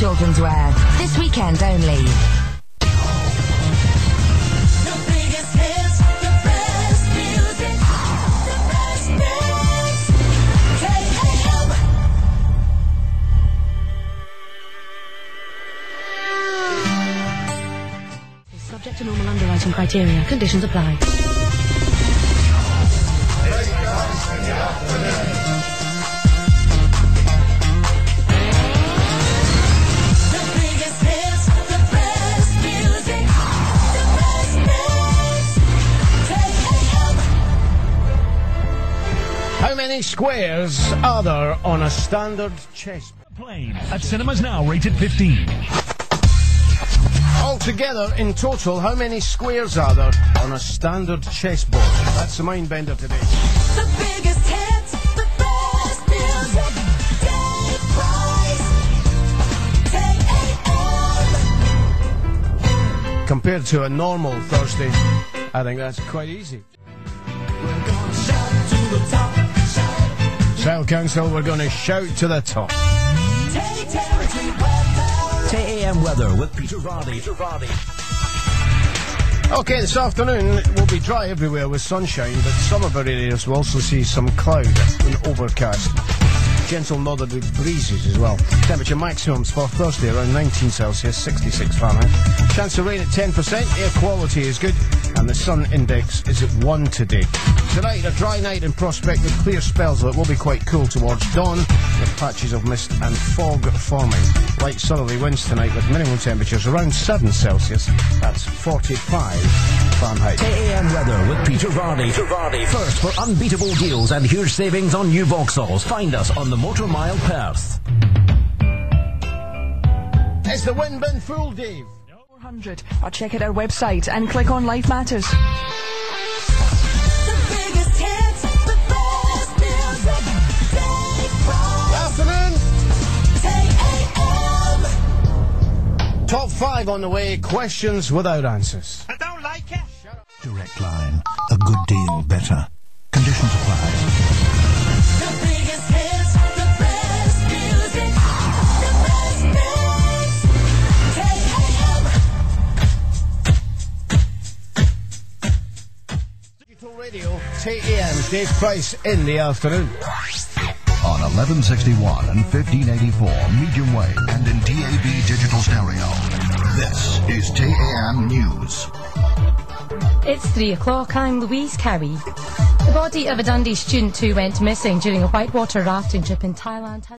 children's wear. This weekend only. Subject to normal underwriting criteria. Conditions apply. How many squares are there on a standard chess? Plane at cinemas now rated 15. Altogether, in total, how many squares are there on a standard chessboard? That's the mind bender today. The biggest hits, the best music, Dave Price, KAM. Compared to a normal Thursday, I think that's quite easy. We're gonna shout to the top, shout. Style Council, we're going to shout to the top. Territory weather. AM weather with Peter Vardy. Okay, this afternoon it will be dry everywhere with sunshine, but some of our areas will also see some cloud and overcast. Gentle northerly breezes as well. Temperature maximums for Thursday around 19 Celsius, 66 Fahrenheit. Chance of rain at 10%, air quality is good, and the sun index is at 1 today. Tonight, a dry night in Prospect with clear spells, though it will be quite cool towards dawn, with patches of mist and fog forming. Light southerly winds tonight with minimum temperatures around 7 Celsius, that's 45 Fahrenheit. AM weather with Peter Vardy. First for unbeatable deals and huge savings on new Vauxhalls. Find us on the Motor Mile Perth. Is the wind been full, Dave? 400, or check out our website and click on Life Matters. The biggest hits, the best music, Dave Price. Afternoon. KAM. Top 5 on the way. Questions without answers. I don't like it. Direct Line. A good deal better. Conditions apply. The biggest hits, the best music, the best mix, KAM. Digital radio, TAM, Dave Price in the afternoon. On 1161 and 1584 medium wave and in DAB digital stereo. This is TAM News. It's 3 o'clock. I'm Louise Cowie. The body of a Dundee student who went missing during a whitewater rafting trip in Thailand has